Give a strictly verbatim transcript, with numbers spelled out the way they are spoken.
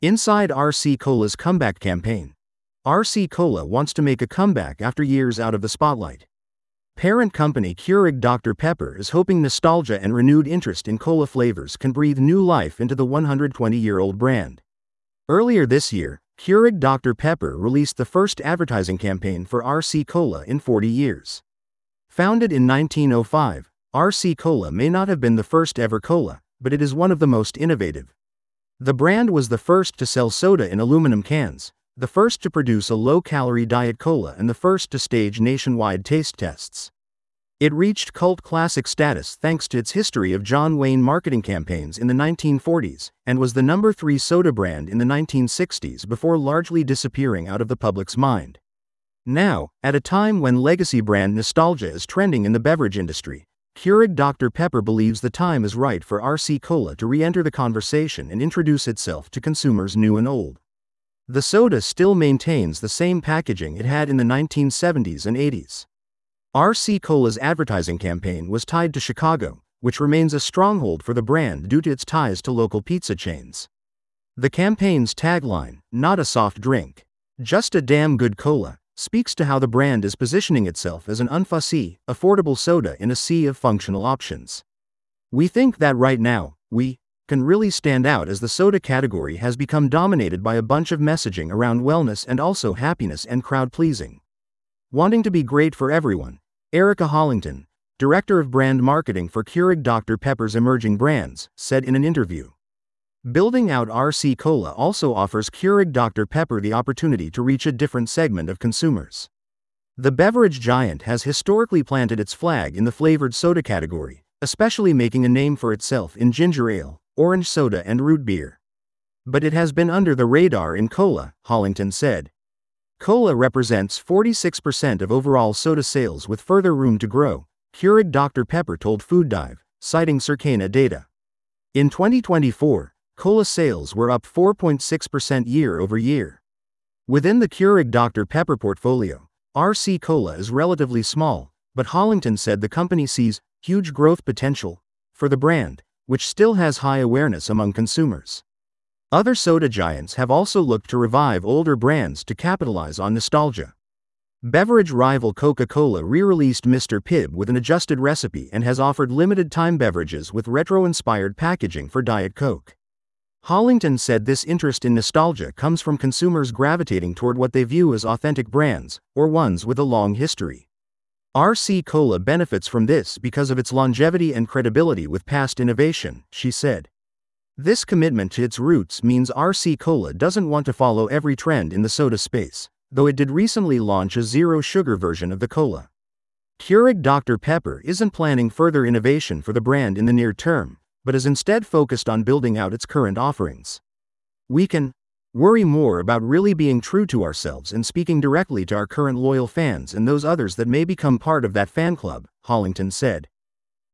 Inside R C Cola's comeback campaign. R C Cola wants to make a comeback after years out of the spotlight. Parent company Keurig Doctor Pepper is hoping nostalgia and renewed interest in cola flavors can breathe new life into the one hundred twenty-year-old brand. Earlier this year, Keurig Doctor Pepper released the first advertising campaign for R C Cola in forty years. Founded in nineteen oh five, R C Cola may not have been the first ever cola, but it is one of the most innovative. The brand was the first to sell soda in aluminum cans, the first to produce a low-calorie diet cola, and the first to stage nationwide taste tests. It reached cult classic status thanks to its history of John Wayne marketing campaigns in the nineteen forties, and was the number three soda brand in the nineteen sixties before largely disappearing out of the public's mind. Now, at a time when legacy brand nostalgia is trending in the beverage industry, Keurig Doctor Pepper believes the time is right for R C Cola to re-enter the conversation and introduce itself to consumers new and old. The soda still maintains the same packaging it had in the nineteen seventies and eighties. R C Cola's advertising campaign was tied to Chicago, which remains a stronghold for the brand due to its ties to local pizza chains. The campaign's tagline, "Not a soft drink, just a damn good cola," speaks to how the brand is positioning itself as an unfussy, affordable soda in a sea of functional options. "We think that right now, we can really stand out as the soda category has become dominated by a bunch of messaging around wellness and also happiness and crowd-pleasing. Wanting to be great for everyone," Erica Hollington, director of brand marketing for Keurig Doctor Pepper's emerging brands, said in an interview. Building out R C Cola also offers Keurig Doctor Pepper the opportunity to reach a different segment of consumers. The beverage giant has historically planted its flag in the flavored soda category, especially making a name for itself in ginger ale, orange soda, and root beer. But it has been under the radar in cola, Hollington said. Cola represents forty-six percent of overall soda sales with further room to grow, Keurig Doctor Pepper told Food Dive, citing Circana data. In twenty twenty-four, cola sales were up four point six percent year over year. Within the Keurig Doctor Pepper portfolio, R C Cola is relatively small, but Hollington said the company sees huge growth potential for the brand, which still has high awareness among consumers. Other soda giants have also looked to revive older brands to capitalize on nostalgia. Beverage rival Coca-Cola re-released Mister Pibb with an adjusted recipe and has offered limited-time beverages with retro-inspired packaging for Diet Coke. Hollington said this interest in nostalgia comes from consumers gravitating toward what they view as authentic brands, or ones with a long history. R C Cola benefits from this because of its longevity and credibility with past innovation, she said. This commitment to its roots means R C Cola doesn't want to follow every trend in the soda space, though it did recently launch a zero-sugar version of the cola. Keurig Doctor Pepper isn't planning further innovation for the brand in the near term, but is instead focused on building out its current offerings. "We can worry more about really being true to ourselves and speaking directly to our current loyal fans and those others that may become part of that fan club," Hollington said.